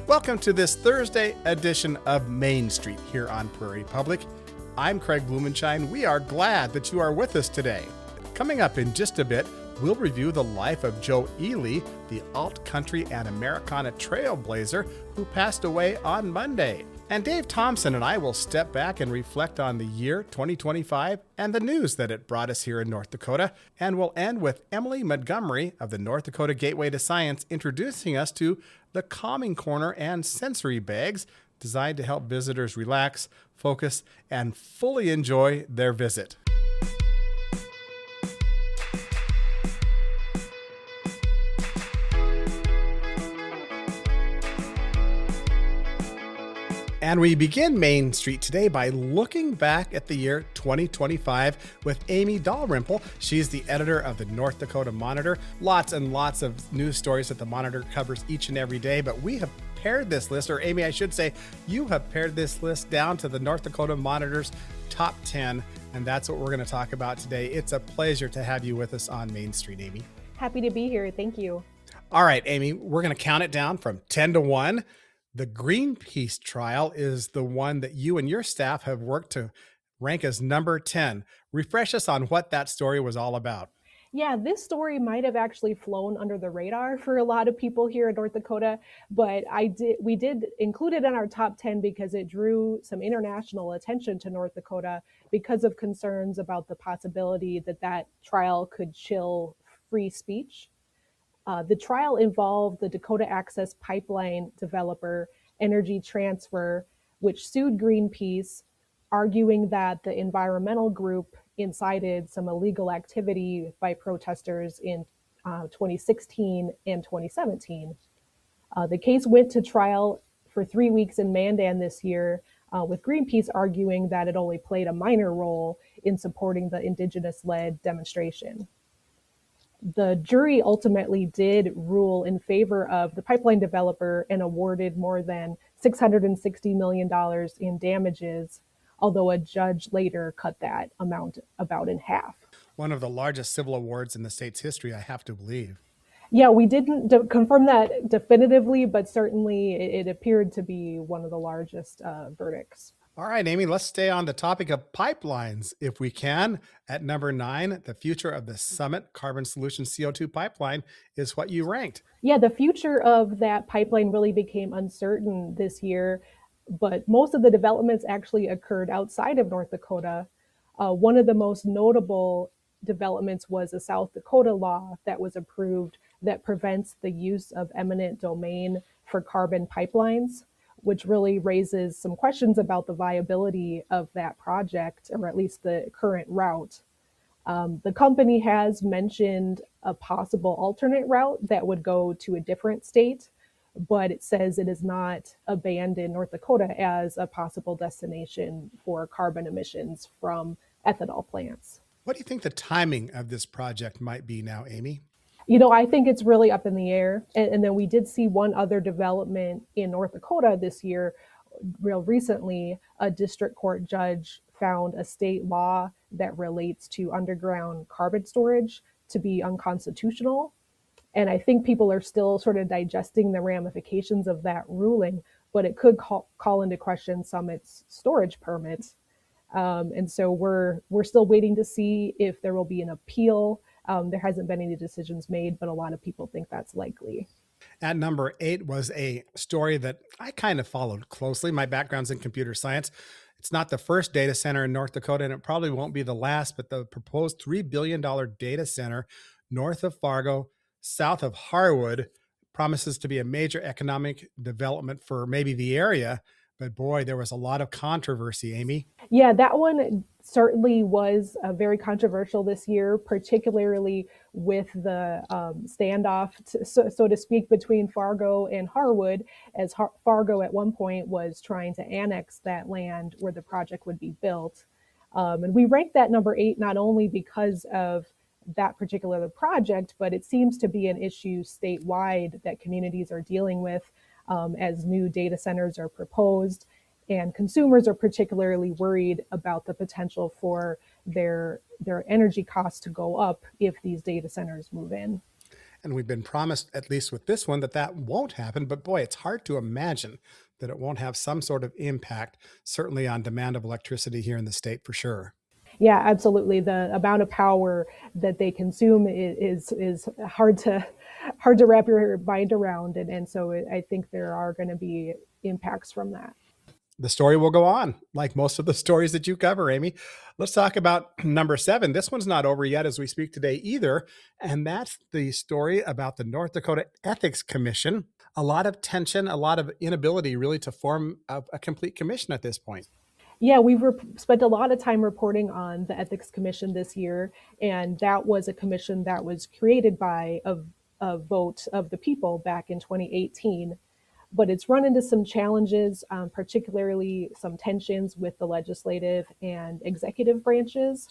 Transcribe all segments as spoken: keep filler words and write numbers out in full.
Welcome to this Thursday edition of Main Street here on Prairie Public. I'm Craig Blumenshine. We are glad that you are with us today. Coming up in just a bit, we'll review the life of Joe Ely, the alt-country and Americana trailblazer who passed away on Monday. And Dave Thompson and I will step back and reflect on the year twenty twenty-five and the news that it brought us here in North Dakota. And we'll end with Emily Montgomery of the North Dakota Gateway to Science introducing us to the Calming Corner and sensory bags designed to help visitors relax, focus, and fully enjoy their visit. And we begin Main Street today by looking back at the year twenty twenty-five with Amy Dalrymple. She's the editor of the North Dakota Monitor. Lots and lots of news stories that the Monitor covers each and every day, but we have pared this list, or Amy, I should say, you have pared this list down to the North Dakota Monitor's top ten, and that's what we're going to talk about today. It's a pleasure to have you with us on Main Street, Amy. Happy to be here. Thank you. All right, Amy, we're going to count it down from ten to one. The Greenpeace trial is the one that you and your staff have worked to rank as number ten. Refresh us on what that story was all about. Yeah, this story might have actually flown under the radar for a lot of people here in North Dakota, but I did we did include it in our top ten because it drew some international attention to North Dakota because of concerns about the possibility that that trial could chill free speech. Uh, the trial involved the Dakota Access Pipeline developer, Energy Transfer, which sued Greenpeace, arguing that the environmental group incited some illegal activity by protesters in uh, twenty sixteen and twenty seventeen. Uh, the case went to trial for three weeks in Mandan this year, uh, with Greenpeace arguing that it only played a minor role in supporting the Indigenous-led demonstration. The jury ultimately did rule in favor of the pipeline developer and awarded more than six hundred sixty million dollars in damages, although a judge later cut that amount about in half. One of the largest civil awards in the state's history, I have to believe. Yeah, we didn't de- confirm that definitively, but certainly it, it appeared to be one of the largest uh, verdicts. All right, Amy, let's stay on the topic of pipelines if we can. At number nine, the future of the Summit Carbon Solutions C O two pipeline is what you ranked. Yeah, the future of that pipeline really became uncertain this year, but most of the developments actually occurred outside of North Dakota. Uh, one of the most notable developments was a South Dakota law that was approved that prevents the use of eminent domain for carbon pipelines, which really raises some questions about the viability of that project, or at least the current route. Um, the company has mentioned a possible alternate route that would go to a different state, but it says it has not abandoned North Dakota as a possible destination for carbon emissions from ethanol plants. What do you think the timing of this project might be now, Amy? You know, I think it's really up in the air. And, and then we did see one other development in North Dakota this year. Real recently, a district court judge found a state law that relates to underground carbon storage to be unconstitutional. And I think people are still sort of digesting the ramifications of that ruling, but it could call, call into question Summit's storage permits. Um, and so we're we're still waiting to see if there will be an appeal. Um, there hasn't been any decisions made, but a lot of people think that's likely. At number eight was a story that I kind of followed closely. My background's in computer science. It's not the first data center in North Dakota, and it probably won't be the last, but the proposed three billion dollars data center north of Fargo, south of Harwood, promises to be a major economic development for maybe the area. But boy, there was a lot of controversy, Amy. Yeah, that one certainly was uh, very controversial this year, particularly with the um, standoff, to, so, so to speak, between Fargo and Harwood, as Har- Fargo at one point was trying to annex that land where the project would be built. Um, and we ranked that number eight not only because of that particular project, but it seems to be an issue statewide that communities are dealing with um, as new data centers are proposed. And consumers are particularly worried about the potential for their their energy costs to go up if these data centers move in. And we've been promised, at least with this one, that that won't happen. But boy, it's hard to imagine that it won't have some sort of impact, certainly on demand of electricity here in the state for sure. Yeah, absolutely. The amount of power that they consume is is hard to hard to wrap your mind around, and and so I think there are going to be impacts from that. The story will go on, like most of the stories that you cover, Amy. Let's talk about number seven. This one's not over yet as we speak today either, and that's the story about the North Dakota Ethics Commission. A lot of tension, a lot of inability really to form a, a complete commission at this point. Yeah, we've rep- spent a lot of time reporting on the Ethics Commission this year, and that was a commission that was created by a, a vote of the people back in twenty eighteen. But it's run into some challenges, um, particularly some tensions with the legislative and executive branches.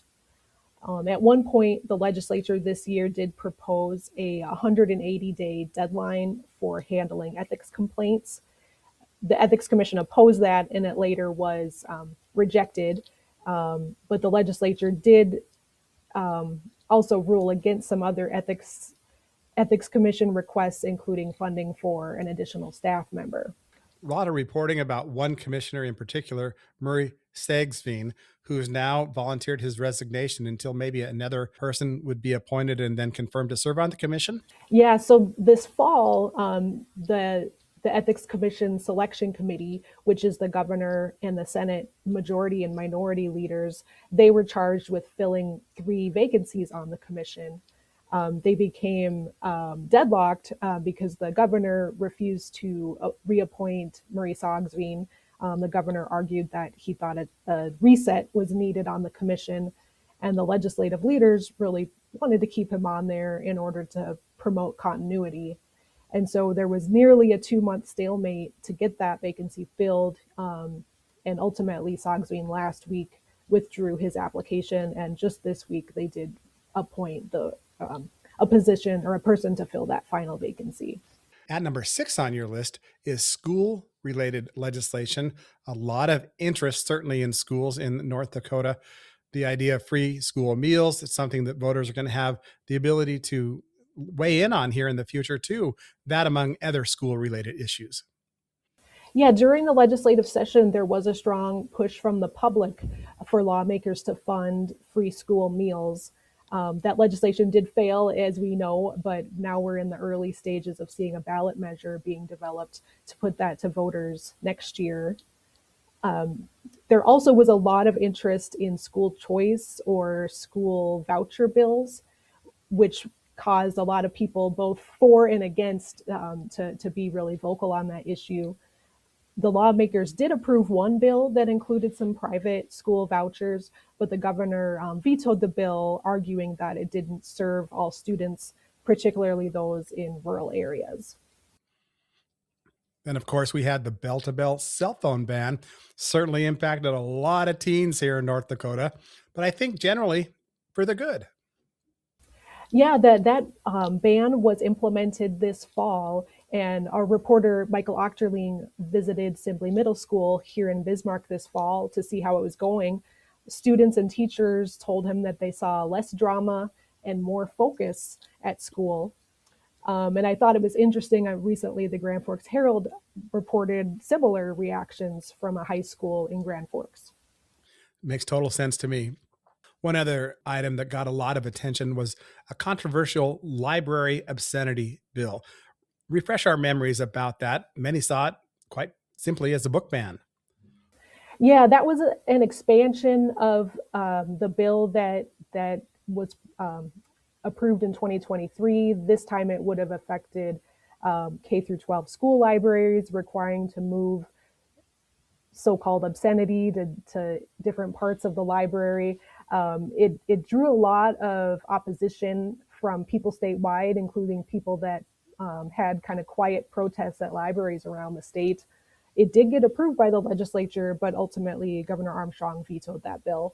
Um, at one point, the legislature this year did propose a one hundred eighty day deadline for handling ethics complaints. The Ethics Commission opposed that, and it later was um, rejected. Um, but the legislature did um, also rule against some other ethics Ethics Commission requests, including funding for an additional staff member. A lot of reporting about one commissioner in particular, Murray Sagsveen, who's now volunteered his resignation until maybe another person would be appointed and then confirmed to serve on the commission. Yeah, so this fall, um, the the Ethics Commission Selection Committee, which is the governor and the Senate majority and minority leaders, they were charged with filling three vacancies on the commission. Um, they became um, deadlocked uh, because the governor refused to uh, reappoint Murray Sagsveen. Um, the governor argued that he thought a, a reset was needed on the commission, and the legislative leaders really wanted to keep him on there in order to promote continuity. And so there was nearly a two-month stalemate to get that vacancy filled, um, and ultimately Sagsveen last week withdrew his application, and just this week they did appoint the Um, a position or a person to fill that final vacancy. At number six on your list is school-related legislation. A lot of interest, certainly in schools in North Dakota. The idea of free school meals, it's something that voters are going to have the ability to weigh in on here in the future too, that among other school-related issues. Yeah, during the legislative session, there was a strong push from the public for lawmakers to fund free school meals. Um, that legislation did fail, as we know, but now we're in the early stages of seeing a ballot measure being developed to put that to voters next year. Um, there also was a lot of interest in school choice or school voucher bills, which caused a lot of people, both for and against, um, to, to be really vocal on that issue. The lawmakers did approve one bill that included some private school vouchers, but the governor um, vetoed the bill, arguing that it didn't serve all students, particularly those in rural areas. And of course, we had the bell-to-bell cell phone ban, certainly impacted a lot of teens here in North Dakota, but I think generally for the good. Yeah, that that um, ban was implemented this fall, and our reporter Michael Ochterling visited Sibley Middle School here in Bismarck this fall to see how it was going. Students and teachers told him that they saw less drama and more focus at school. Um, and I thought it was interesting. Uh, recently, the Grand Forks Herald reported similar reactions from a high school in Grand Forks. Makes total sense to me. One other item that got a lot of attention was a controversial library obscenity bill. Refresh our memories about that. Many saw it quite simply as a book ban. Yeah, that was a, an expansion of um, the bill that that was um, approved in twenty twenty-three. This time it would have affected um, K through twelve school libraries, requiring to move so-called obscenity to, to different parts of the library. Um, it, it drew a lot of opposition from people statewide, including people that um, had kind of quiet protests at libraries around the state. It did get approved by the legislature, but ultimately Governor Armstrong vetoed that bill.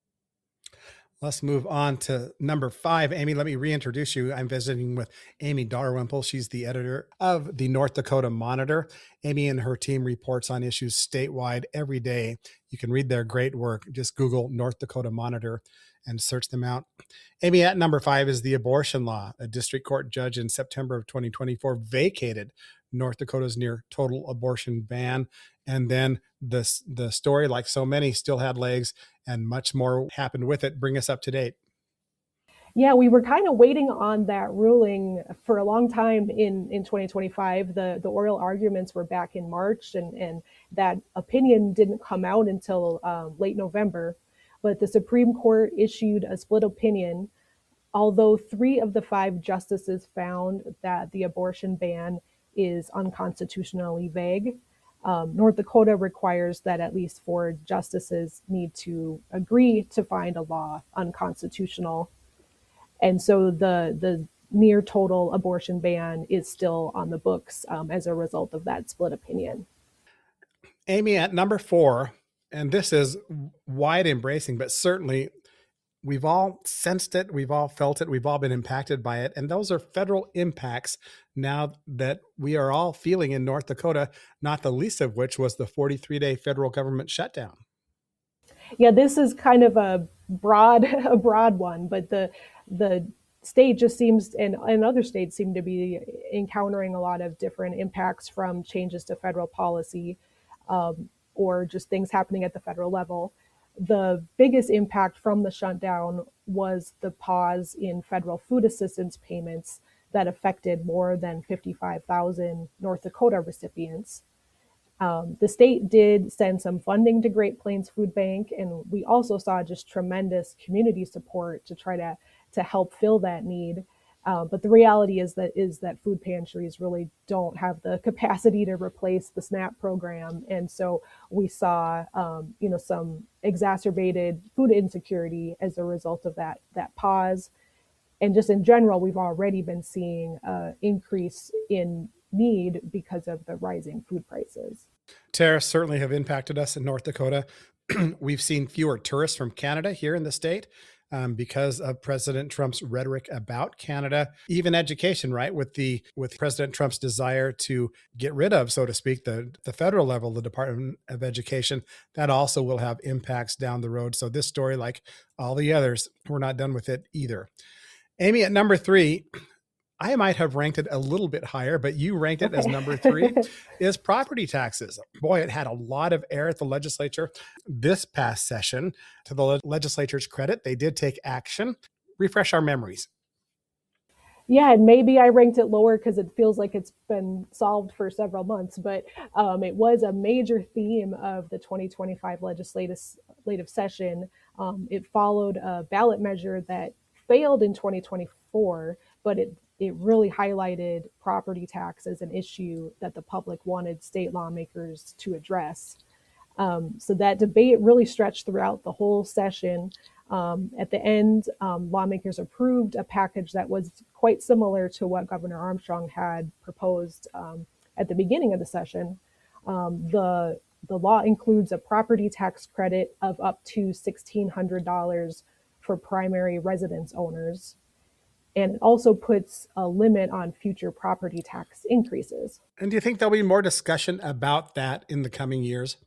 Let's move on to number five. Amy, let me reintroduce you. I'm visiting with Amy Dalrymple. She's the editor of the North Dakota Monitor. Amy and her team reports on issues statewide every day. You can read their great work. Just Google North Dakota Monitor and search them out. Amy, at number five is the abortion law. A district court judge in September of twenty twenty-four vacated North Dakota's near total abortion ban. And then the, the story, like so many, still had legs, and much more happened with it. Bring us up to date. Yeah, we were kind of waiting on that ruling for a long time in, in twenty twenty-five. The, the oral arguments were back in March, and, and that opinion didn't come out until uh, late November. But the Supreme Court issued a split opinion, although three of the five justices found that the abortion ban is unconstitutionally vague. Um, North Dakota requires that at least four justices need to agree to find a law unconstitutional. And so the the near total abortion ban is still on the books um, as a result of that split opinion. Amy, at number four, and this is wide embracing, but certainly we've all sensed it, we've all felt it, we've all been impacted by it. And those are federal impacts now that we are all feeling in North Dakota, not the least of which was the forty-three day federal government shutdown. Yeah, this is kind of a broad, a broad one, but the the state just seems, and, and other states seem to be encountering a lot of different impacts from changes to federal policy um, or just things happening at the federal level. The biggest impact from the shutdown was the pause in federal food assistance payments that affected more than fifty-five thousand North Dakota recipients. Um, the state did send some funding to Great Plains Food Bank, and we also saw just tremendous community support to try to to help fill that need. Uh, but the reality is that is that food pantries really don't have the capacity to replace the SNAP program, and so we saw um, you know some exacerbated food insecurity as a result of that that pause. And just in general, we've already been seeing an increase in need because of the rising food prices. Tariffs certainly have impacted us in North Dakota. We've seen fewer tourists from Canada here in the state um, because of President Trump's rhetoric about Canada. Even education, right? With the with President Trump's desire to get rid of, so to speak, the, the federal level, the Department of Education, that also will have impacts down the road. So this story, like all the others, we're not done with it either. Amy, at number three, I might have ranked it a little bit higher, but you ranked it as number three, is property taxes. Boy, it had a lot of air at the legislature this past session. To the legislature's credit, they did take action. Refresh our memories. Yeah, and maybe I ranked it lower because it feels like it's been solved for several months, but um, it was a major theme of the twenty twenty-five legislative, legislative session. Um, it followed a ballot measure that failed in twenty twenty-four, but it it really highlighted property tax as an issue that the public wanted state lawmakers to address. Um, so that debate really stretched throughout the whole session. Um, at the end, um, lawmakers approved a package that was quite similar to what Governor Armstrong had proposed um, at the beginning of the session. Um, the, the law includes a property tax credit of up to sixteen hundred dollars for primary residence owners. And it also puts a limit on future property tax increases. And do you think there'll be more discussion about that in the coming years?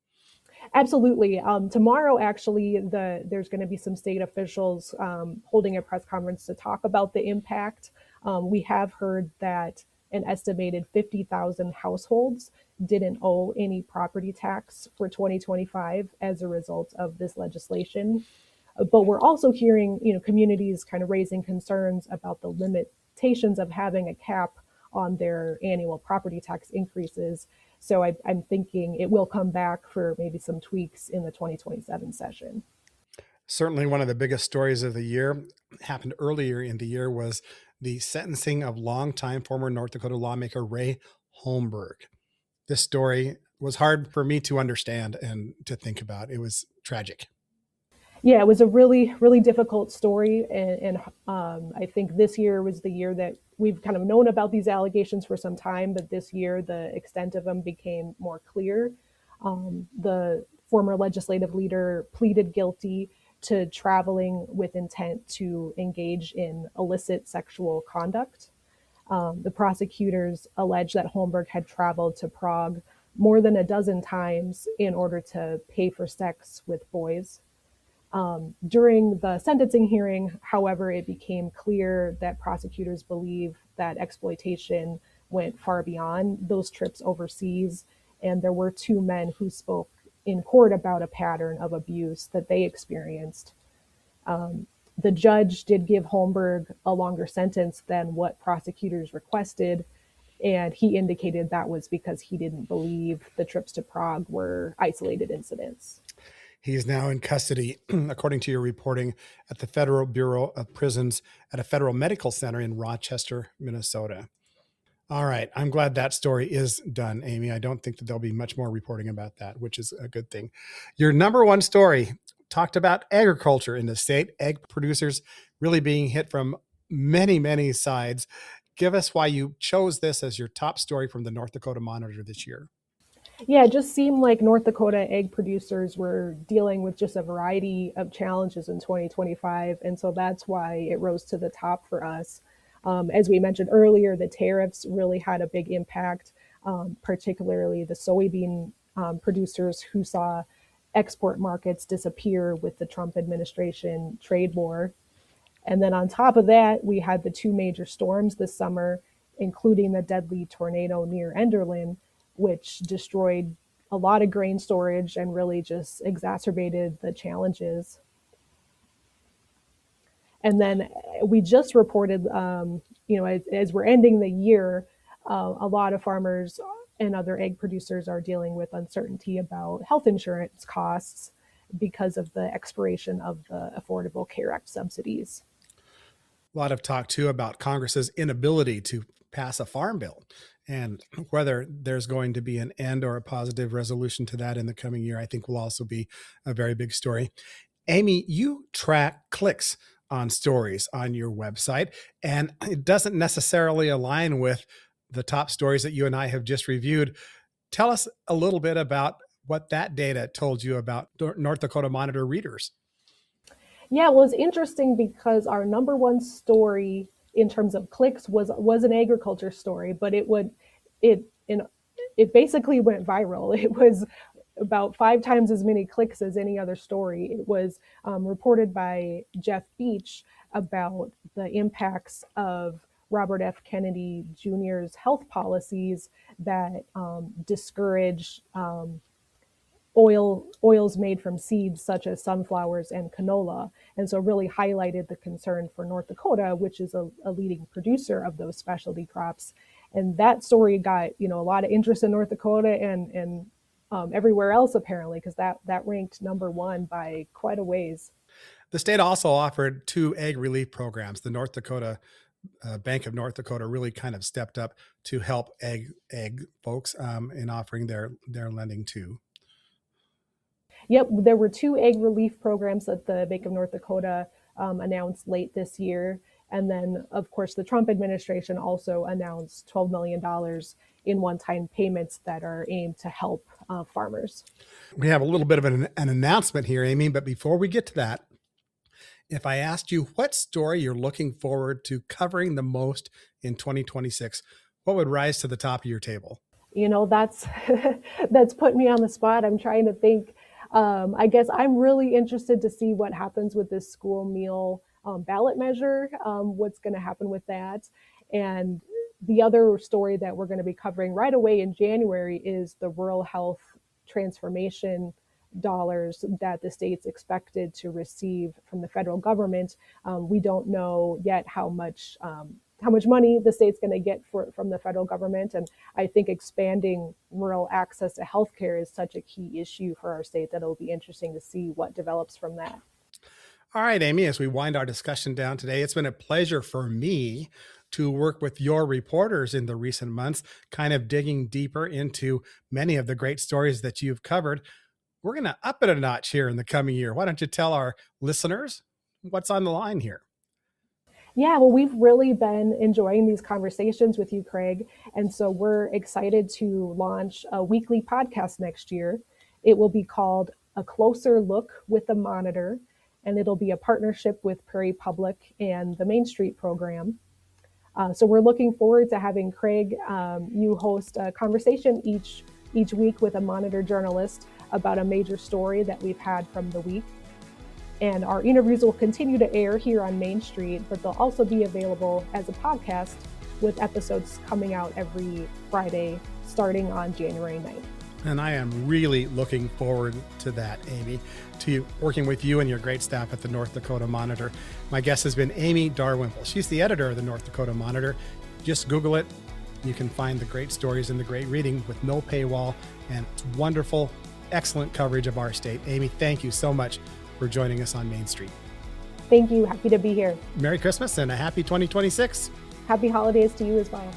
Absolutely. Um, tomorrow, actually, the, there's going to be some state officials um, holding a press conference to talk about the impact. Um, we have heard that an estimated fifty thousand households didn't owe any property tax for twenty twenty-five as a result of this legislation. But we're also hearing, you know, communities kind of raising concerns about the limitations of having a cap on their annual property tax increases. So I, I'm thinking it will come back for maybe some tweaks in the twenty twenty-seven session. Certainly one of the biggest stories of the year happened earlier in the year was the sentencing of longtime former North Dakota lawmaker Ray Holmberg. This story was hard for me to understand and to think about. It was tragic. Yeah, it was a really, really difficult story. And, and um, I think this year was the year that we've kind of known about these allegations for some time, but this year the extent of them became more clear. Um, the former legislative leader pleaded guilty to traveling with intent to engage in illicit sexual conduct. Um, the prosecutors alleged that Holmberg had traveled to Prague more than a dozen times in order to pay for sex with boys. Um, during the sentencing hearing, however, it became clear that prosecutors believe that exploitation went far beyond those trips overseas. And there were two men who spoke in court about a pattern of abuse that they experienced. Um, the judge did give Holmberg a longer sentence than what prosecutors requested, and he indicated that was because he didn't believe the trips to Prague were isolated incidents. He is now in custody, according to your reporting, at the Federal Bureau of Prisons at a federal medical center in Rochester, Minnesota. All right. I'm glad that story is done, Amy. I don't think that there'll be much more reporting about that, which is a good thing. Your number one story talked about agriculture in the state, egg producers really being hit from many, many sides. Give us why you chose this as your top story from the North Dakota Monitor this year. Yeah, it just seemed like North Dakota egg producers were dealing with just a variety of challenges in twenty twenty-five. And so that's why it rose to the top for us. Um, as we mentioned earlier, the tariffs really had a big impact, um, particularly the soybean um, producers who saw export markets disappear with the Trump administration trade war. And then on top of that, we had the two major storms this summer, including the deadly tornado near Enderlin, which destroyed a lot of grain storage and really just exacerbated the challenges. And then we just reported, um, you know, as, as we're ending the year, uh, a lot of farmers and other egg producers are dealing with uncertainty about health insurance costs because of the expiration of the Affordable Care Act subsidies. A lot of talk, too, about Congress's inability to pass a farm bill and whether there's going to be an end or a positive resolution to that in the coming year, I think will also be a very big story. Amy, you track clicks on stories on your website, and it doesn't necessarily align with the top stories that you and I have just reviewed. Tell us a little bit about what that data told you about North Dakota Monitor readers. Yeah, well, it's interesting because our number one story in terms of clicks was was an agriculture story, but it would it in it basically went viral. It was about five times as many clicks as any other story. It was um, reported by Jeff Beach about the impacts of Robert F. Kennedy Junior's health policies that um, discourage um, oil oils made from seeds such as sunflowers and canola. And so really highlighted the concern for North Dakota, which is a, a leading producer of those specialty crops. And that story got, you know, a lot of interest in North Dakota and, and um, everywhere else, apparently, because that, that ranked number one by quite a ways. The state also offered two egg relief programs. The North Dakota uh, Bank of North Dakota really kind of stepped up to help egg egg folks um, in offering their, their lending too. Yep, there were two egg relief programs that the Bank of North Dakota um, announced late this year. And then, of course, the Trump administration also announced twelve million dollars in one-time payments that are aimed to help uh, farmers. We have a little bit of an, an announcement here, Amy, but before we get to that, if I asked you what story you're looking forward to covering the most in twenty twenty-six, what would rise to the top of your table? You know, that's that's put me on the spot. I'm trying to think. Um, I guess I'm really interested to see what happens with this school meal um, ballot measure, um, what's going to happen with that. And the other story that we're going to be covering right away in January is the rural health transformation dollars that the state's expected to receive from the federal government. Um, we don't know yet how much um, how much money the state's going to get for, from the federal government. And I think expanding rural access to healthcare is such a key issue for our state that it'll be interesting to see what develops from that. All right, Amy, as we wind our discussion down today, it's been a pleasure for me to work with your reporters in the recent months, kind of digging deeper into many of the great stories that you've covered. We're going to up it a notch here in the coming year. Why don't you tell our listeners what's on the line here? Yeah, well, we've really been enjoying these conversations with you, Craig. And so we're excited to launch a weekly podcast next year. It will be called A Closer Look with the Monitor, and it'll be a partnership with Prairie Public and the Main Street program. Uh, so we're looking forward to having Craig, um, you host a conversation each each week with a Monitor journalist about a major story that we've had from the week. And our interviews will continue to air here on Main Street, but they'll also be available as a podcast with episodes coming out every Friday starting on January ninth. And I am really looking forward to that, Amy, to you, working with you and your great staff at the North Dakota Monitor. My guest has been Amy Darwimple. She's the editor of the North Dakota Monitor. Just Google it. You can find the great stories and the great reading with no paywall, and it's wonderful, excellent coverage of our state. Amy, thank you so much for joining us on Main Street. Thank you. Happy to be here. Merry Christmas and a happy twenty twenty-six. Happy holidays to you as well.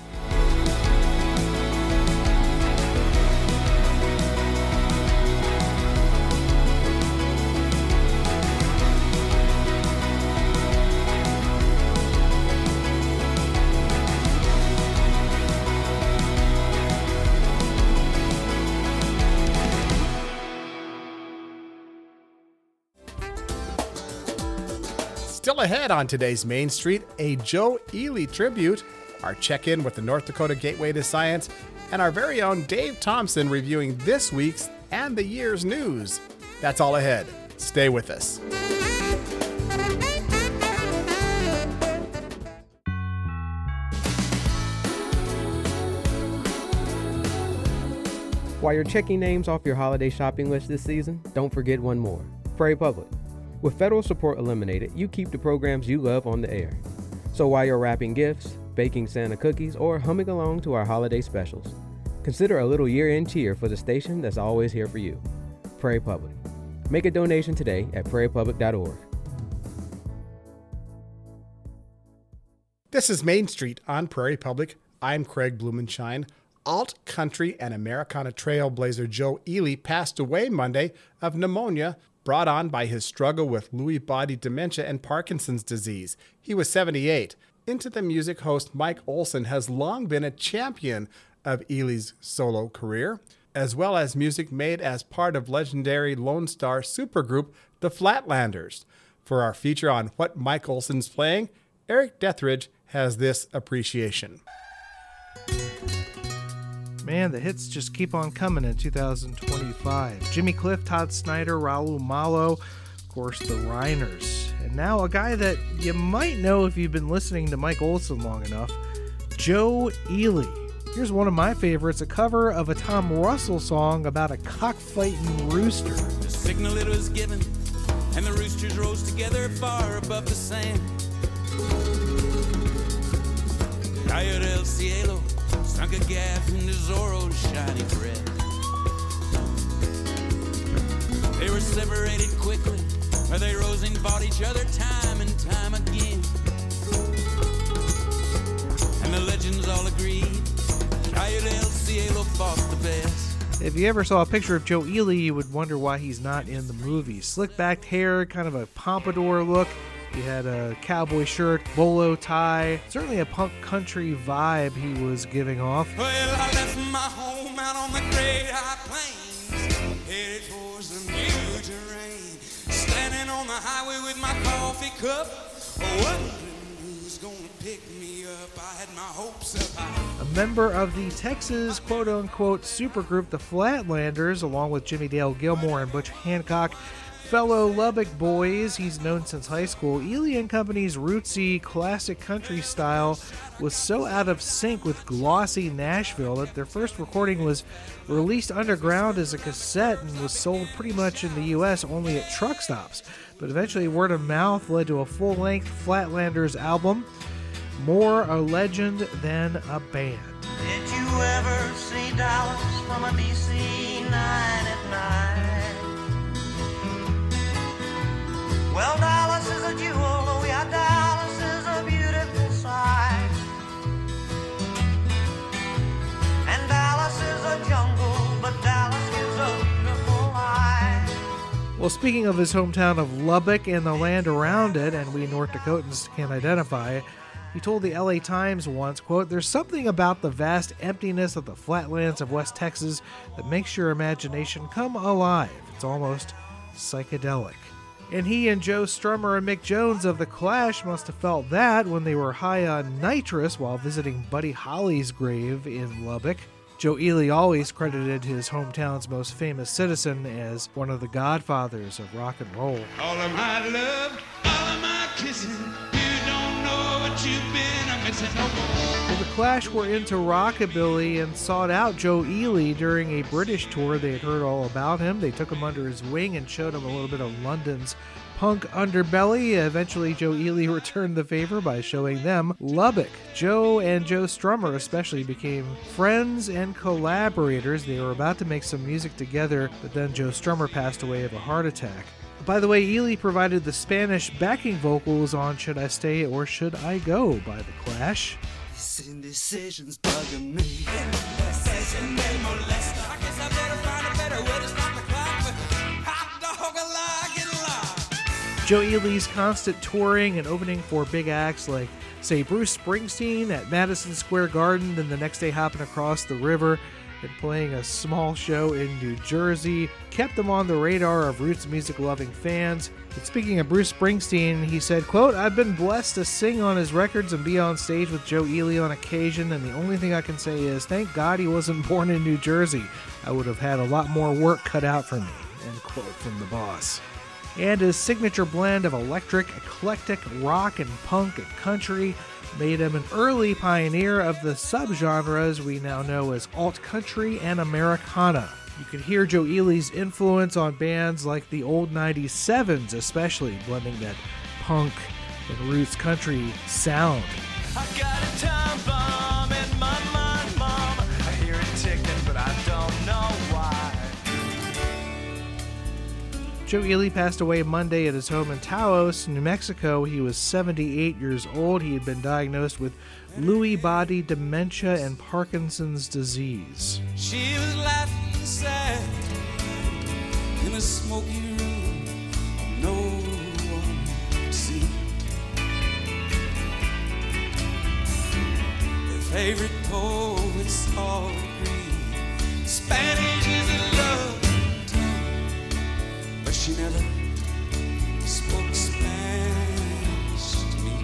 Still ahead on today's Main Street, a Joe Ely tribute, our check-in with the North Dakota Gateway to Science, and our very own Dave Thompson reviewing this week's and the year's news. That's all ahead. Stay with us. While you're checking names off your holiday shopping list this season, don't forget one more: Prairie Public. With federal support eliminated, you keep the programs you love on the air. So while you're wrapping gifts, baking Santa cookies, or humming along to our holiday specials, consider a little year-end cheer for the station that's always here for you. Prairie Public. Make a donation today at prairie public dot org. This is Main Street on Prairie Public. I'm Craig Blumenshine. Alt country and Americana trailblazer Joe Ely passed away Monday of pneumonia brought on by his struggle with Lewy body dementia and Parkinson's disease. He was seventy-eight. Into the Music host Mike Olson has long been a champion of Ely's solo career, as well as music made as part of legendary Lone Star supergroup The Flatlanders. For our feature on what Mike Olson's playing, Eric Dethridge has this appreciation. Man, the hits just keep on coming in two thousand twenty-five. Jimmy Cliff, Todd Snyder, Raul Malo, of course, the Rhiners. And now a guy that you might know if you've been listening to Mike Olson long enough, Joe Ely. Here's one of my favorites, a cover of a Tom Russell song about a cockfighting rooster. The signal it was given, and the roosters rose together far above the sand. Coyote El Cielo sunk a gaff into Zorro's shiny bread. They were separated quickly, but they rose and fought each other time and time again. And the legends all agreed, Coyote El Cielo fought the best. If you ever saw a picture of Joe Ely, you would wonder why he's not in the movie. Slick-backed hair, kind of a pompadour look. He had a cowboy shirt, bolo tie, certainly a punk country vibe he was giving off. Well, I left my home out on the great high plains, headed towards the new terrain, standing on the highway with my coffee cup, wondering who's gonna pick me up. I had my hopes up high. A member of the Texas quote-unquote supergroup The Flatlanders, along with Jimmy Dale Gilmore and Butch Hancock, fellow Lubbock boys he's known since high school, Ely and Company's rootsy classic country style was so out of sync with glossy Nashville that their first recording was released underground as a cassette and was sold pretty much in the U S only at truck stops. But eventually word of mouth led to a full-length Flatlanders album, more a legend than a band. Did you ever see Dallas from a D C nine at night? Well, Dallas is a jewel, oh yeah, Dallas is a beautiful sight. And Dallas is a jungle, but Dallas gives a beautiful light. Well, speaking of his hometown of Lubbock and the land around it, and we North Dakotans can't identify, he told the L A Times once, quote, "There's something about the vast emptiness of the flatlands of West Texas that makes your imagination come alive. It's almost psychedelic." And he and Joe Strummer and Mick Jones of The Clash must have felt that when they were high on nitrous while visiting Buddy Holly's grave in Lubbock. Joe Ely always credited his hometown's most famous citizen as one of the godfathers of rock and roll. All of my love, all of my kissing, you don't know what you've been a missing no more. Well, the Clash were into rockabilly and sought out Joe Ely during a British tour. They had heard all about him. They took him under his wing and showed him a little bit of London's punk underbelly. Eventually, Joe Ely returned the favor by showing them Lubbock. Joe and Joe Strummer especially became friends and collaborators. They were about to make some music together, but then Joe Strummer passed away of a heart attack. By the way, Ely provided the Spanish backing vocals on Should I Stay or Should I Go by The Clash. This indecision's bugging me. Indecision may molest. I guess I better find a better way to stop the clock, but hot dog alive, get alive. Joe Ely's constant touring and opening for big acts like, say, Bruce Springsteen at Madison Square Garden, then the next day hopping across the river and playing a small show in New Jersey, kept him on the radar of roots music-loving fans. But speaking of Bruce Springsteen, he said, quote, I've been blessed to sing on his records and be on stage with Joe Ely on occasion, and the only thing I can say is thank God he wasn't born in New Jersey. I would have had a lot more work cut out for me, end quote from the boss. And his signature blend of electric, eclectic rock and punk and country made him an early pioneer of the subgenres we now know as alt-country and Americana. You could hear Joe Ely's influence on bands like the old ninety-sevens, especially, blending that punk and roots country sound. I got a time bomb in my mind, Mom. I hear it ticking, but I don't know why. Joe Ely passed away Monday at his home in Taos, New Mexico. He was seventy-eight years old. He had been diagnosed with Lewy body dementia and Parkinson's disease. She was laughing sad in a smoky room, no one to see. Her favorite poets all agree Spanish is a love tongue, but she never spoke Spanish to me.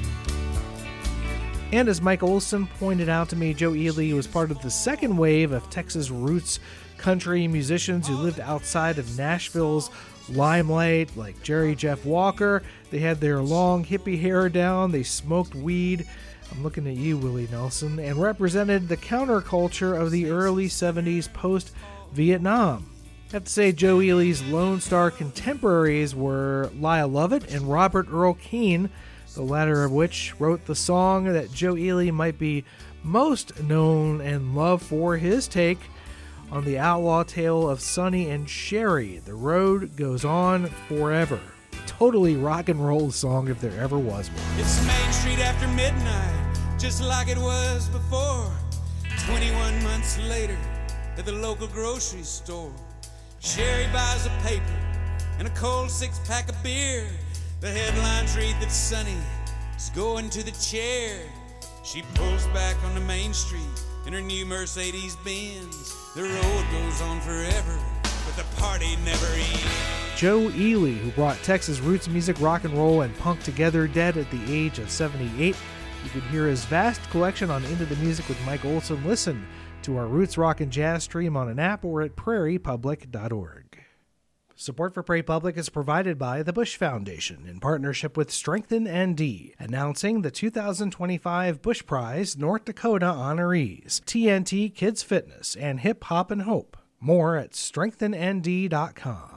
And as Mike Olson pointed out to me, Joe Ely was part of the second wave of Texas roots country musicians who lived outside of Nashville's limelight, like Jerry Jeff Walker. They had their long hippie hair down, they smoked weed, I'm looking at you, Willie Nelson, and represented the counterculture of the early seventies post-Vietnam. I have to say Joe Ely's Lone Star contemporaries were Lyle Lovett and Robert Earl Keen, the latter of which wrote the song that Joe Ely might be most known and loved for his take on the outlaw tale of Sonny and Sherry, The Road Goes On Forever. Totally rock and roll song if there ever was one. It's Main Street after midnight, just like it was before. twenty-one months later, at the local grocery store, Sherry buys a paper and a cold six-pack of beer. The headlines read that Sonny is going to the chair. She pulls back onto Main Street in her new Mercedes Benz. The road goes on forever, but the party never ends. Joe Ely, who brought Texas roots music, rock and roll, and punk together, dead at the age of seventy-eight. You can hear his vast collection on Into the Music with Mike Olson. Listen to our Roots Rock and Jazz stream on an app or at prairie public dot org. Support for Prairie Public is provided by the Bush Foundation in partnership with Strengthen N D, announcing the two thousand twenty-five Bush Prize North Dakota honorees, T N T Kids Fitness, and Hip Hop and Hope. More at strengthen n d dot com.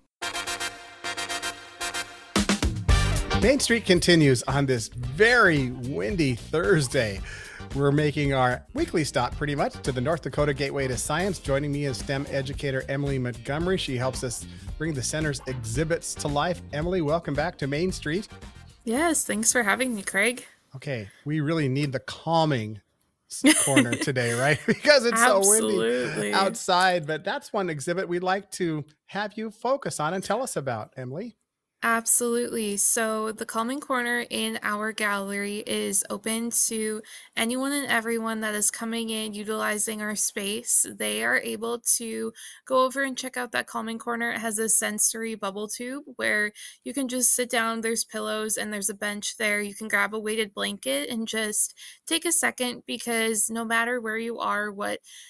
Main Street continues on this very windy Thursday. We're making our weekly stop pretty much to the North Dakota Gateway to Science. Joining me is STEM educator Emily Montgomery. She helps us bring the center's exhibits to life. Emily, welcome back to Main Street. Yes, thanks for having me, Craig. Okay, we really need the calming corner today, right? Because it's so windy outside. But that's one exhibit we'd like to have you focus on and tell us about, Emily. Absolutely. So the Calming Corner in our gallery is open to anyone and everyone that is coming in utilizing our space. They are able to go over and check out that Calming Corner. It has a sensory bubble tube where you can just sit down. There's pillows and there's a bench there. You can grab a weighted blanket and just take a second, because no matter where you are, what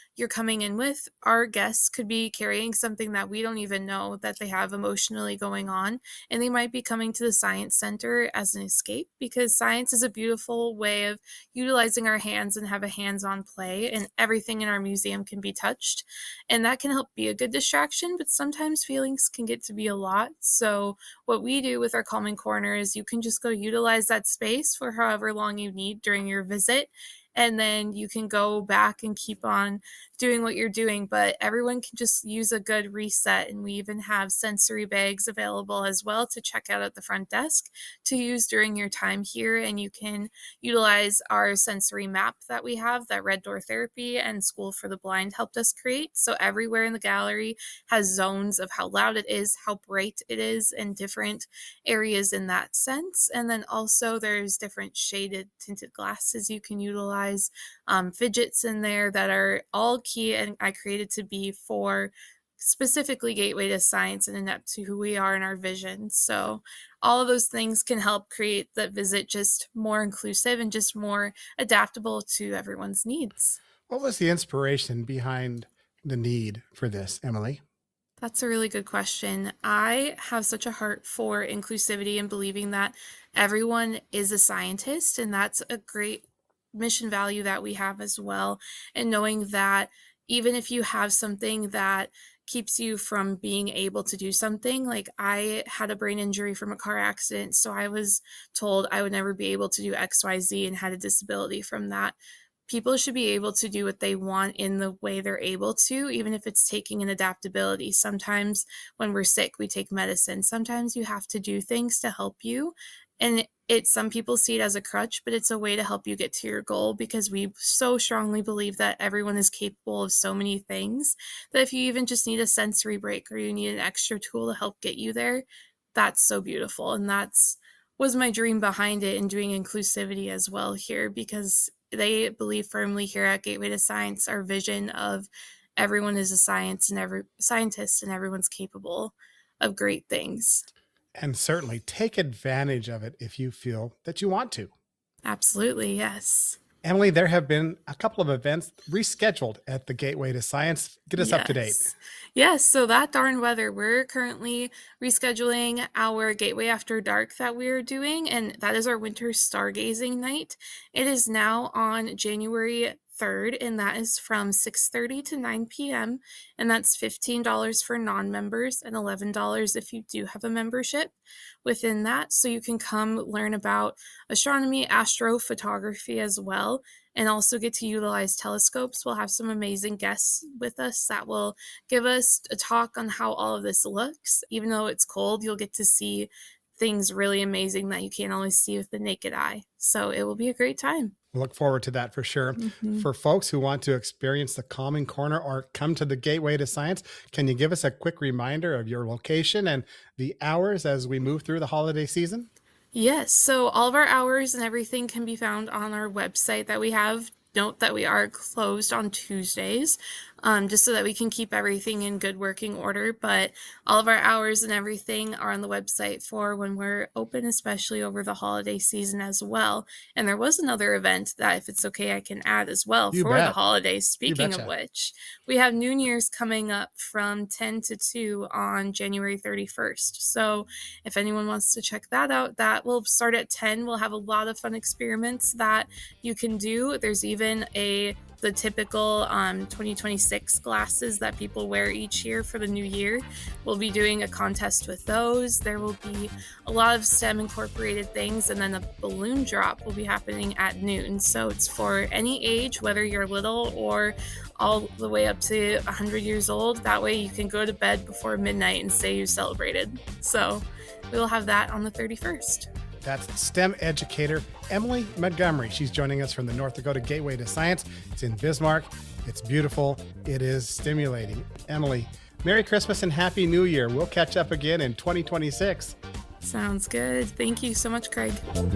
you're coming in with, our guests could be carrying something that we don't even know that they have emotionally going on, and they might be coming to the Science Center as an escape, because science is a beautiful way of utilizing our hands and have a hands-on play, and everything in our museum can be touched, and that can help be a good distraction, but sometimes feelings can get to be a lot. So what we do with our Calming Corner is you can just go utilize that space for however long you need during your visit, and then you can go back and keep on doing what you're doing, but everyone can just use a good reset. And we even have sensory bags available as well to check out at the front desk to use during your time here. And you can utilize our sensory map that we have that Red Door Therapy and School for the Blind helped us create. So everywhere in the gallery has zones of how loud it is, how bright it is, and different areas in that sense. And then also there's different shaded tinted glasses you can utilize. Um, fidgets in there that are all key, and I created to be for specifically Gateway to Science and inept to who we are in our vision. So all of those things can help create the visit just more inclusive and just more adaptable to everyone's needs. What was the inspiration behind the need for this, Emily? That's a really good question. I have such a heart for inclusivity and believing that everyone is a scientist, and that's a great mission value that we have as well. And knowing that even if you have something that keeps you from being able to do something, like I had a brain injury from a car accident, so I was told I would never be able to do X Y Z and had a disability from that. People should be able to do what they want in the way they're able to, even if it's taking an adaptability. Sometimes when we're sick, we take medicine. Sometimes you have to do things to help you. And it, some people see it as a crutch, but it's a way to help you get to your goal, because we so strongly believe that everyone is capable of so many things that if you even just need a sensory break or you need an extra tool to help get you there, that's so beautiful. And that's was my dream behind it, and doing inclusivity as well here, because they believe firmly here at Gateway to Science, our vision of everyone is a science and every scientist and everyone's capable of great things. And certainly take advantage of it if you feel that you want to. Absolutely, yes. Emily, there have been a couple of events rescheduled at the Gateway to Science. Get us yes. up to date. Yes, so that darn weather, we're currently rescheduling our Gateway After Dark that we're doing, and that is our winter stargazing night. It is now on January third, and that is from six thirty to nine p.m., and that's fifteen dollars for non-members and eleven dollars if you do have a membership within that. So you can come learn about astronomy, astrophotography as well, and also get to utilize telescopes. We'll have some amazing guests with us that will give us a talk on how all of this looks. Even though it's cold, you'll get to see things really amazing that you can't always see with the naked eye. So it will be a great time. We'll look forward to that for sure. Mm-hmm. For folks who want to experience the Calming Corner or come to the Gateway to Science, can you give us a quick reminder of your location and the hours as we move through the holiday season? Yes, so all of our hours and everything can be found on our website that we have. Note that we are closed on Tuesdays, um, just so that we can keep everything in good working order. But all of our hours and everything are on the website for when we're open, especially over the holiday season as well. And there was another event that, if it's okay, I can add as well You for bet. the holidays. Speaking betcha. of which, we have New Year's coming up from ten to two on January thirty-first. So if anyone wants to check that out, that will start at ten. We'll have a lot of fun experiments that you can do. There's even Even a the typical um, twenty twenty-six glasses that people wear each year for the new year. We'll be doing a contest with those. There will be a lot of STEM incorporated things, and then a balloon drop will be happening at noon. So it's for any age, whether you're little or all the way up to one hundred years old. That way you can go to bed before midnight and say you celebrated. So we'll have that on the thirty-first. That's STEM educator Emily Montgomery. She's joining us from the North Dakota Gateway to Science. It's in Bismarck. It's beautiful. It is stimulating. Emily, Merry Christmas and Happy New Year. We'll catch up again in twenty twenty-six. Sounds good. Thank you so much, Craig.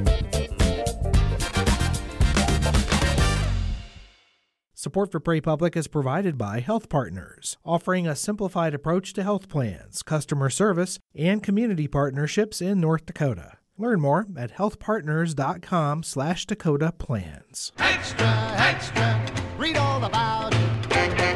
Support for Prairie Public is provided by Health Partners, offering a simplified approach to health plans, customer service, and community partnerships in North Dakota. Learn more at healthpartners.com slash Dakota plans. Extra, extra, read all about it.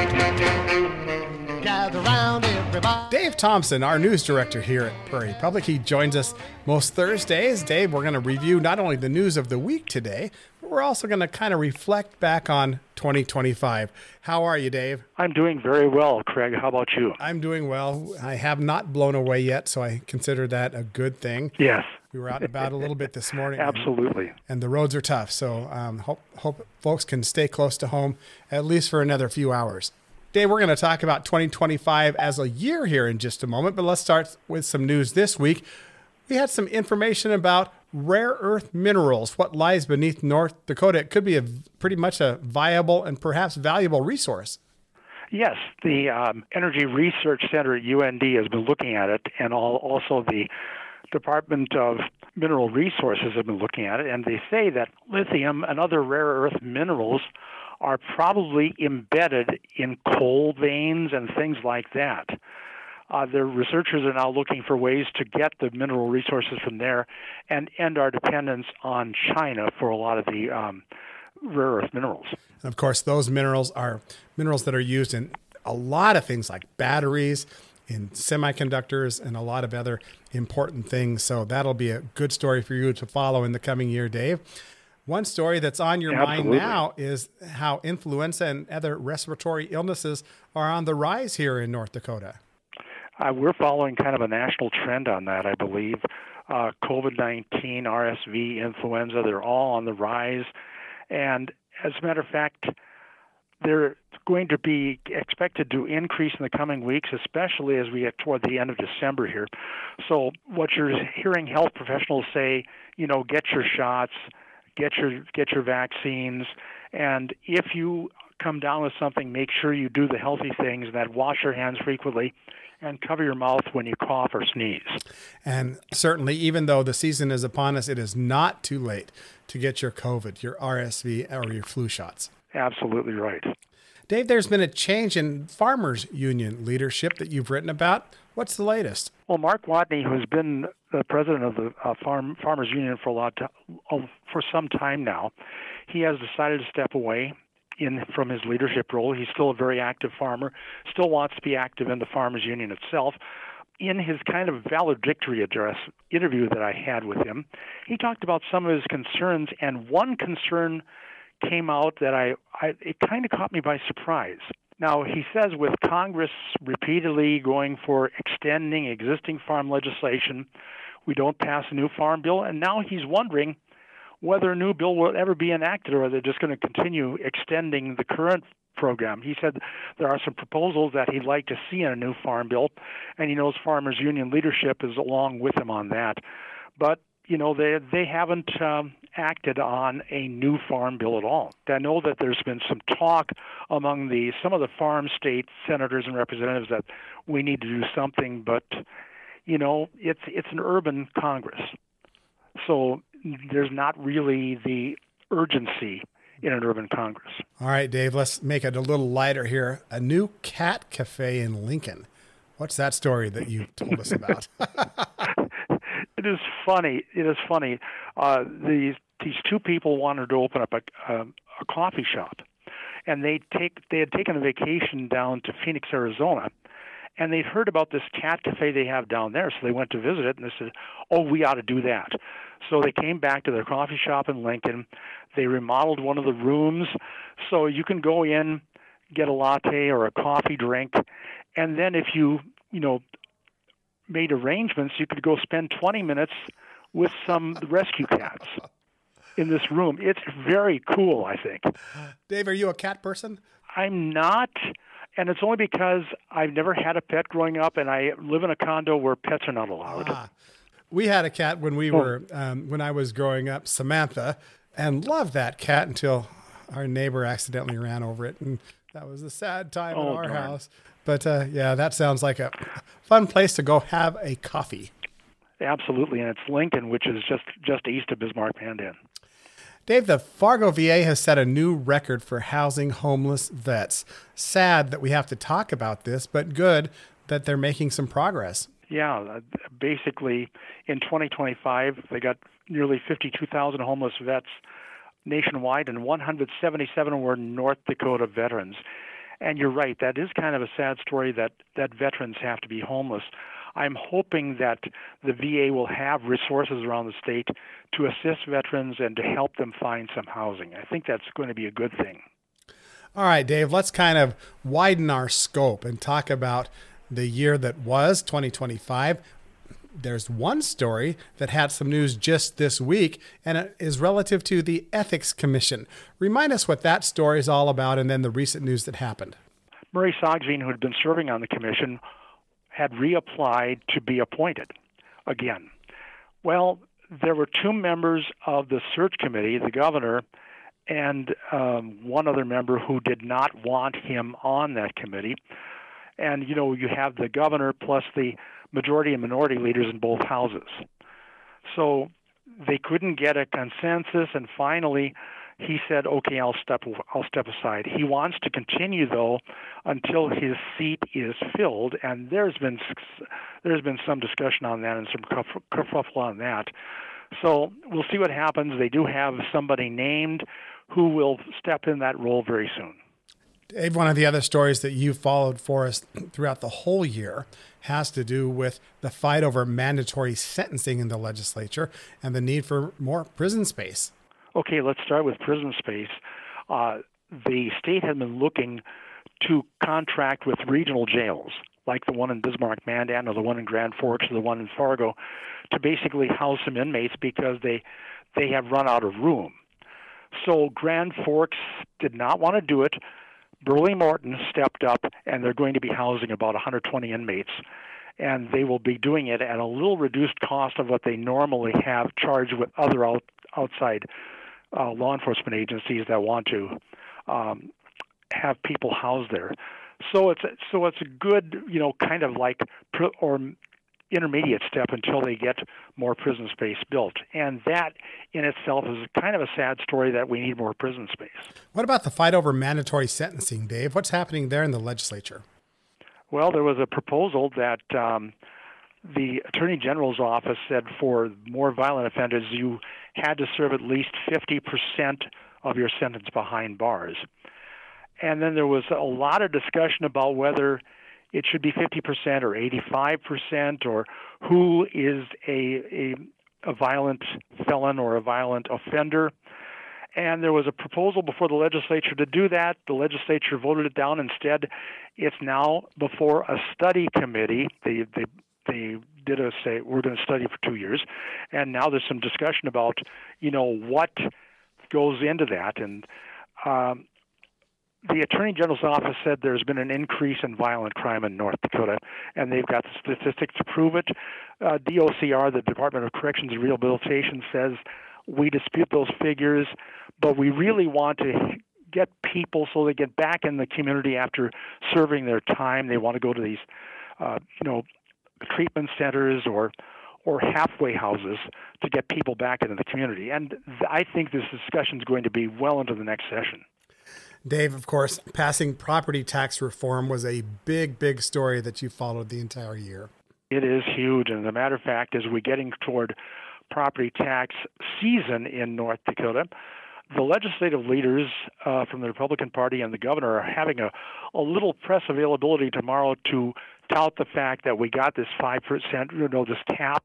Gather round, everybody. Dave Thompson, our news director here at Prairie Public, he joins us most Thursdays. Dave, we're going to review not only the news of the week today, but we're also going to kind of reflect back on twenty twenty-five. How are you, Dave? I'm doing very well, Craig. How about you? I'm doing well. I have not blown away yet, so I consider that a good thing. Yes. We were out and about a little bit this morning. Absolutely. And, and the roads are tough, so um, hope, hope folks can stay close to home at least for another few hours. Dave, we're going to talk about twenty twenty-five as a year here in just a moment, but let's start with some news this week. We had some information about rare earth minerals, what lies beneath North Dakota. It could be a pretty much a viable and perhaps valuable resource. Yes, the um, Energy Research Center at U N D has been looking at it, and all, also the Department of Mineral Resources have been looking at it, and they say that lithium and other rare earth minerals are probably embedded in coal veins and things like that. Uh, the researchers are now looking for ways to get the mineral resources from there and end our dependence on China for a lot of the um, rare earth minerals. And of course, those minerals are minerals that are used in a lot of things like batteries, in semiconductors, and a lot of other important things. So that'll be a good story for you to follow in the coming year, Dave. One story that's on your Absolutely. mind now is how influenza and other respiratory illnesses are on the rise here in North Dakota. Uh, we're following kind of a national trend on that, I believe. Uh, COVID nineteen, R S V, influenza, they're all on the rise. And as a matter of fact, they're going to be expected to increase in the coming weeks, especially as we get toward the end of December here. So what you're hearing health professionals say, you know, get your shots, get your get your vaccines, and if you come down with something, make sure you do the healthy things, that wash your hands frequently and cover your mouth when you cough or sneeze. And certainly, even though the season is upon us, it is not too late to get your COVID, your R S V, or your flu shots. Absolutely right. Dave, there's been a change in Farmers Union leadership that you've written about. What's the latest? Well, Mark Watney, who's been the president of the uh, Farm Farmers Union for a lot to, uh, for some time now, he has decided to step away in from his leadership role. He's still a very active farmer, still wants to be active in the Farmers Union itself. In his kind of valedictory address interview that I had with him, he talked about some of his concerns, and one concern came out that I, I it kind of caught me by surprise. Now, he says with Congress repeatedly going for extending existing farm legislation, we don't pass a new farm bill, and now he's wondering whether a new bill will ever be enacted or are they just going to continue extending the current program. He said there are some proposals that he'd like to see in a new farm bill, and he knows Farmers Union leadership is along with him on that. But you know, they they haven't um, acted on a new farm bill at all. I know that there's been some talk among the some of the farm state senators and representatives that we need to do something, but you know, it's it's an urban Congress, so there's not really the urgency in an urban Congress. All right, Dave, let's make it a little lighter here. A new cat cafe in Lincoln. What's that story that you told us about? It is funny. It is funny. Uh, these these two people wanted to open up a, a, a coffee shop, and they take they had taken a vacation down to Phoenix, Arizona, and they'd heard about this cat cafe they have down there. So they went to visit it, and they said, "Oh, we ought to do that." So they came back to their coffee shop in Lincoln. They remodeled one of the rooms, so you can go in, get a latte or a coffee drink, and then if you you know. made arrangements, you could go spend twenty minutes with some rescue cats in this room. It's very cool, I think. Dave, are you a cat person? I'm not, and it's only because I've never had a pet growing up, and I live in a condo where pets are not allowed. Ah, we had a cat when we were um, when I was growing up, Samantha, and loved that cat until our neighbor accidentally ran over it, and that was a sad time Oh, in our darn. house. But uh, yeah, that sounds like a fun place to go have a coffee. Absolutely, and it's Lincoln, which is just, just east of Bismarck Mandan. Dave, the Fargo V A has set a new record for housing homeless vets. Sad that we have to talk about this, but good that they're making some progress. Yeah, uh, basically in twenty twenty-five, they got nearly fifty-two thousand homeless vets nationwide, and one hundred seventy-seven were North Dakota veterans. And you're right, that is kind of a sad story that, that veterans have to be homeless. I'm hoping that the V A will have resources around the state to assist veterans and to help them find some housing. I think that's going to be a good thing. All right, Dave, let's kind of widen our scope and talk about the year that was, twenty twenty-five. There's one story that had some news just this week, and it is relative to the Ethics Commission. Remind us what that story is all about and then the recent news that happened. Murray Sogveen, who had been serving on the commission, had reapplied to be appointed again. Well, there were two members of the search committee, the governor, and um, one other member who did not want him on that committee. And, you know, you have the governor plus the majority and minority leaders in both houses. So they couldn't get a consensus, and finally he said, okay, I'll step I'll step aside. He wants to continue, though, until his seat is filled, and there's been there's been some discussion on that and some kerfuffle on that. So we'll see what happens. They do have somebody named who will step in that role very soon. Dave, one of the other stories that you followed for us throughout the whole year has to do with the fight over mandatory sentencing in the legislature and the need for more prison space. Okay, let's start with prison space. Uh, the state had been looking to contract with regional jails, like the one in Bismarck-Mandan or the one in Grand Forks or the one in Fargo, to basically house some inmates because they they have run out of room. So Grand Forks did not want to do it. Burley Morton stepped up, and they're going to be housing about one hundred twenty inmates, and they will be doing it at a little reduced cost of what they normally have charged with other out, outside uh, law enforcement agencies that want to um, have people housed there. So it's so it's a good, you know, kind of like pr- or intermediate step until they get more prison space built. And that in itself is kind of a sad story that we need more prison space. What about the fight over mandatory sentencing, Dave? What's happening there in the legislature? Well, there was a proposal that um, the Attorney General's office said for more violent offenders, you had to serve at least fifty percent of your sentence behind bars. And then there was a lot of discussion about whether it should be fifty percent or eighty-five percent, or who is a, a a violent felon or a violent offender. And there was a proposal before the legislature to do that. The legislature voted it down. Instead, it's now before a study committee. They they they did a say we're going to study for two years, and now there's some discussion about you know what goes into that. And um, the Attorney General's office said there's been an increase in violent crime in North Dakota, and they've got the statistics to prove it. Uh, D O C R, the Department of Corrections and Rehabilitation, says we dispute those figures, but we really want to get people so they get back in the community after serving their time. They want to go to these, uh, you know, treatment centers or or halfway houses to get people back into the community. And th- I think this discussion is going to be well into the next session. Dave, of course, passing property tax reform was a big, big story that you followed the entire year. It is huge. And as a matter of fact, as we're getting toward property tax season in North Dakota, the legislative leaders uh, from the Republican Party and the governor are having a, a little press availability tomorrow to tout the fact that we got this five percent, you know, this cap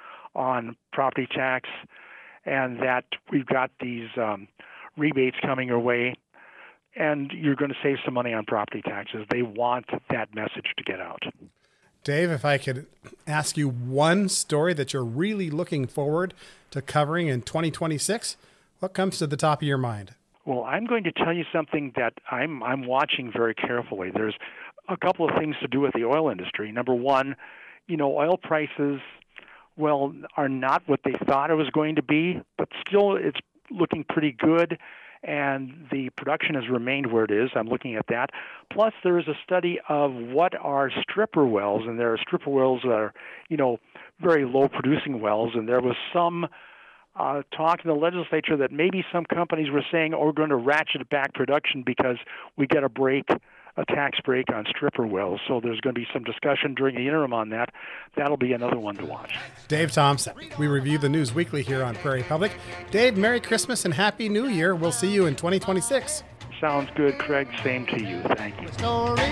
on property tax, and that we've got these um, rebates coming our way, and you're going to save some money on property taxes. They want that message to get out. Dave, if I could ask you one story that you're really looking forward to covering in twenty twenty-six, what comes to the top of your mind? Well, I'm going to tell you something that I'm I'm watching very carefully. There's a couple of things to do with the oil industry. Number one, you know, oil prices, well, are not what they thought it was going to be, but still it's looking pretty good, and the production has remained where it is. I'm looking at that. Plus, there is a study of what are stripper wells, and there are stripper wells that are, you know, very low producing wells, and there was some uh, talk in the legislature that maybe some companies were saying, oh, we're going to ratchet back production because we get a break, a tax break on stripper wells. So there's going to be some discussion during the interim on that. That'll be another one to watch. Dave Thompson, we review the news weekly here on Prairie Public. Dave, Merry Christmas and Happy New Year. We'll see you in twenty twenty-six. Sounds good, Craig. Same to you. Thank you. Story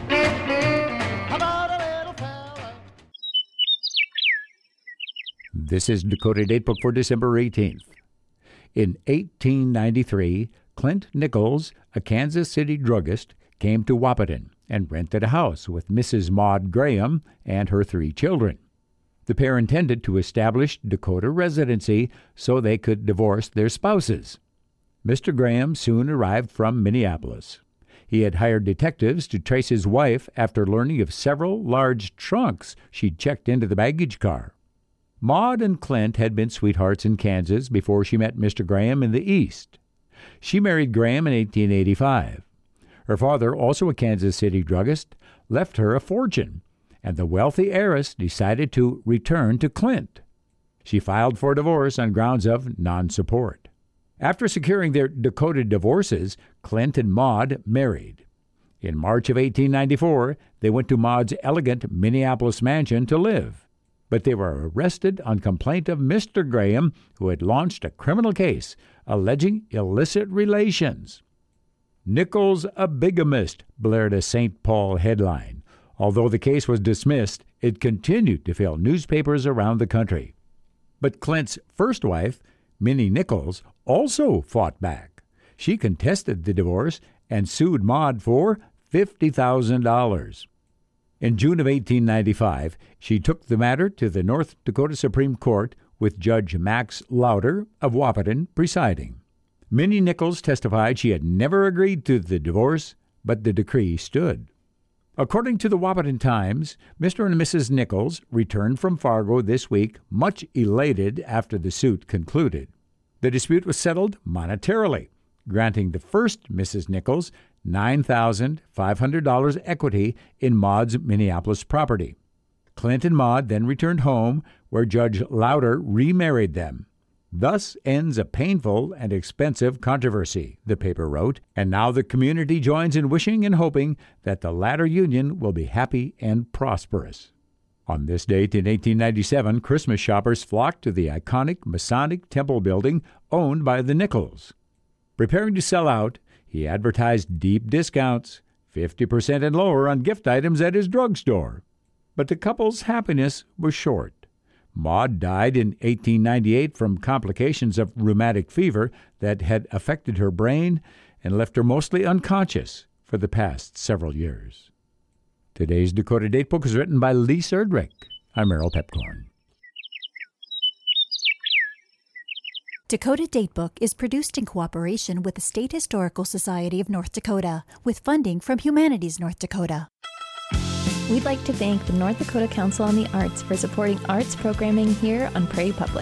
about a little fella. This is Dakota Datebook for December eighteenth. In eighteen ninety-three, Clint Nichols, a Kansas City druggist, came to Wahpeton and rented a house with Missus Maud Graham and her three children. The pair intended to establish Dakota residency so they could divorce their spouses. Mister Graham soon arrived from Minneapolis. He had hired detectives to trace his wife after learning of several large trunks she'd checked into the baggage car. Maud and Clint had been sweethearts in Kansas before she met Mister Graham in the East. She married Graham in eighteen eighty-five. Her father, also a Kansas City druggist, left her a fortune, and the wealthy heiress decided to return to Clint. She filed for divorce on grounds of non-support. After securing their Dakota divorces, Clint and Maud married. In March of eighteen ninety-four, they went to Maud's elegant Minneapolis mansion to live. But they were arrested on complaint of Mister Graham, who had launched a criminal case alleging illicit relations. Nichols a bigamist, blared a Saint Paul headline. Although the case was dismissed, it continued to fill newspapers around the country. But Clint's first wife, Minnie Nichols, also fought back. She contested the divorce and sued Maud for fifty thousand dollars. In June of eighteen ninety-five, she took the matter to the North Dakota Supreme Court with Judge Max Lauder of Wahpeton presiding. Minnie Nichols testified she had never agreed to the divorce, but the decree stood. According to the Wahpeton Times, Mister and Missus Nichols returned from Fargo this week, much elated after the suit concluded. The dispute was settled monetarily, granting the first Missus Nichols nine thousand five hundred dollars equity in Maud's Minneapolis property. Clint and Maud then returned home, where Judge Lauder remarried them. Thus ends a painful and expensive controversy, the paper wrote, and now the community joins in wishing and hoping that the latter union will be happy and prosperous. On this date in eighteen ninety-seven, Christmas shoppers flocked to the iconic Masonic Temple building owned by the Nichols. Preparing to sell out, he advertised deep discounts, fifty percent and lower on gift items at his drugstore. But the couple's happiness was short. Maud died in eighteen ninety-eight from complications of rheumatic fever that had affected her brain and left her mostly unconscious for the past several years. Today's Dakota Datebook is written by Lee Serdrick. I'm Merrill Pepcorn. Dakota Datebook is produced in cooperation with the State Historical Society of North Dakota, with funding from Humanities North Dakota. We'd like to thank the North Dakota Council on the Arts for supporting arts programming here on Prairie Public.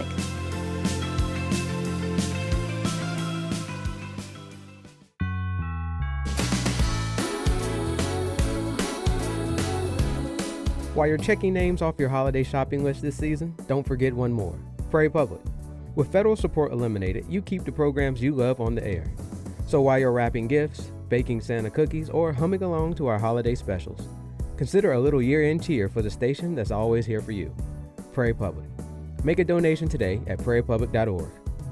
While you're checking names off your holiday shopping list this season, don't forget one more: Prairie Public. With federal support eliminated, you keep the programs you love on the air. So while you're wrapping gifts, baking Santa cookies, or humming along to our holiday specials, consider a little year-end cheer for the station that's always here for you. Prairie Public. Make a donation today at prairie public dot org.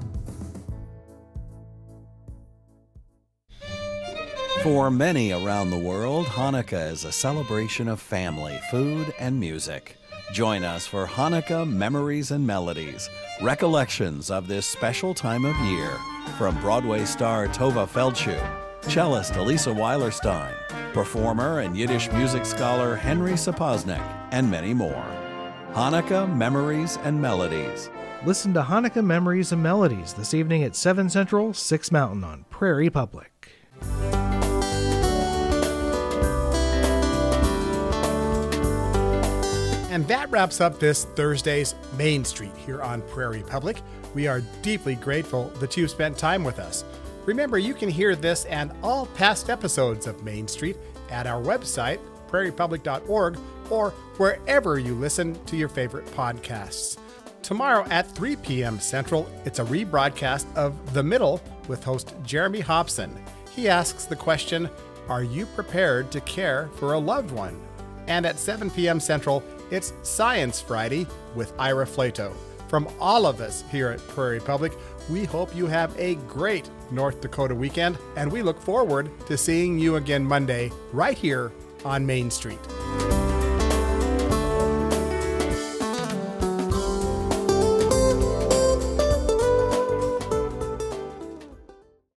For many around the world, Hanukkah is a celebration of family, food, and music. Join us for Hanukkah Memories and Melodies, recollections of this special time of year, from Broadway star Tova Feldshuh, cellist Elisa Weilerstein, performer and Yiddish music scholar Henry Sapoznik, and many more. Hanukkah Memories and Melodies. Listen to Hanukkah Memories and Melodies this evening at seven Central, six Mountain on Prairie Public. And that wraps up this Thursday's Main Street here on Prairie Public. We are deeply grateful that you've spent time with us. Remember, you can hear this and all past episodes of Main Street at our website, prairie public dot org, or wherever you listen to your favorite podcasts. Tomorrow at three p.m. Central, it's a rebroadcast of The Middle with host Jeremy Hobson. He asks the question, are you prepared to care for a loved one? And at seven p.m. Central, it's Science Friday with Ira Flato. From all of us here at Prairie Public, we hope you have a great North Dakota weekend, and we look forward to seeing you again Monday right here on Main Street.